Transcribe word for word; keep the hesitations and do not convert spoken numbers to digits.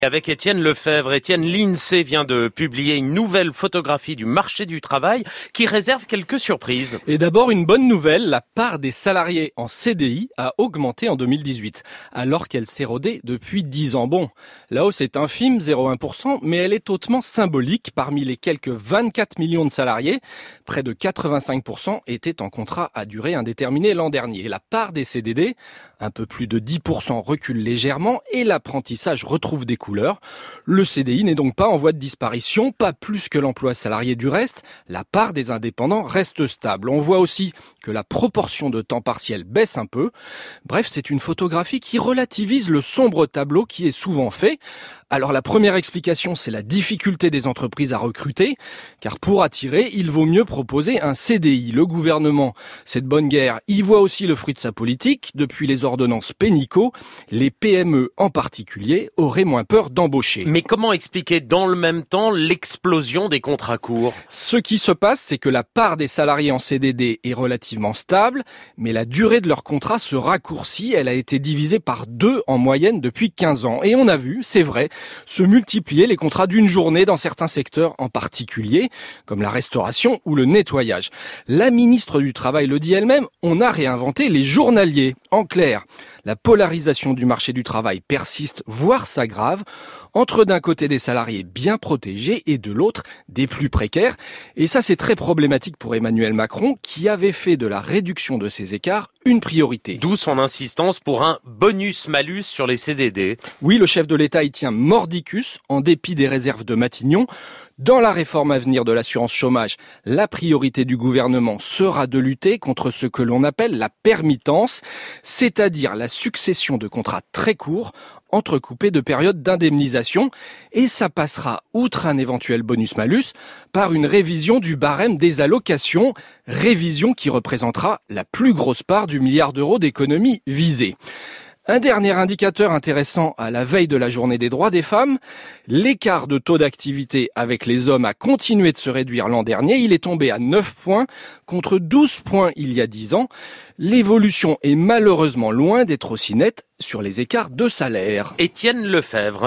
Avec Étienne Lefebvre. Étienne, l'INSEE vient de publier une nouvelle photographie du marché du travail qui réserve quelques surprises. Et d'abord, une bonne nouvelle, la part des salariés en C D I a augmenté en deux mille dix-huit, alors qu'elle s'érodait depuis dix ans. Bon, la hausse est infime, zéro virgule un pour cent, mais elle est hautement symbolique. Parmi les quelques vingt-quatre millions de salariés, près de quatre-vingt-cinq pour cent étaient en contrat à durée indéterminée l'an dernier. La part des C D D, un peu plus de dix pour cent, recule légèrement et l'apprentissage retrouve des couleurs. Le C D I n'est donc pas en voie de disparition, pas plus que l'emploi salarié du reste. La part des indépendants reste stable. On voit aussi que la proportion de temps partiel baisse un peu. Bref, c'est une photographie qui relativise le sombre tableau qui est souvent fait. Alors la première explication, c'est la difficulté des entreprises à recruter, car pour attirer, il vaut mieux proposer un C D I. Le gouvernement, c'est de bonne guerre, y voit aussi le fruit de sa politique. Depuis les ordonnances Pénicaud, les P M E en particulier auraient moins peur d'embaucher. Mais comment expliquer dans le même temps l'explosion des contrats courts ? Ce qui se passe, c'est que la part des salariés en C D D est relativement stable, mais la durée de leur contrat se raccourcit. Elle a été divisée par deux en moyenne depuis quinze ans. Et on a vu, c'est vrai, se multiplier les contrats d'une journée dans certains secteurs en particulier, comme la restauration ou le nettoyage. La ministre du Travail le dit elle-même, on a réinventé les journaliers. En clair, la polarisation du marché du travail persiste, voire s'aggrave, entre d'un côté des salariés bien protégés et de l'autre des plus précaires. Et ça, c'est très problématique pour Emmanuel Macron, qui avait fait de la réduction de ces écarts une priorité. D'où son insistance pour un bonus-malus sur les C D D. Oui, le chef de l'État y tient mordicus, en dépit des réserves de Matignon. Dans la réforme à venir de l'assurance chômage, la priorité du gouvernement sera de lutter contre ce que l'on appelle la permittence, c'est-à-dire la succession de contrats très courts, entrecoupés de périodes d'indemnisation. Et ça passera, outre un éventuel bonus-malus, par une révision du barème des allocations, révision qui représentera la plus grosse part du milliard d'euros d'économies visées. Un dernier indicateur intéressant à la veille de la journée des droits des femmes, l'écart de taux d'activité avec les hommes a continué de se réduire l'an dernier. Il est tombé à neuf points contre douze points il y a dix ans. L'évolution est malheureusement loin d'être aussi nette sur les écarts de salaire. Étienne Lefebvre.